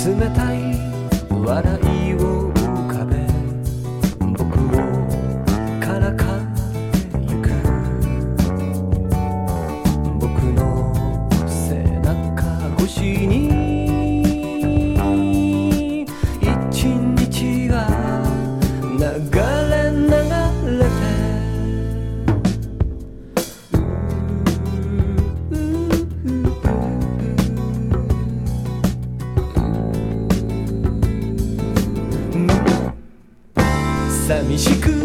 冷たい笑いを浮かべ僕をからかってゆく僕の背中越しに一日が流れ流れて寂しく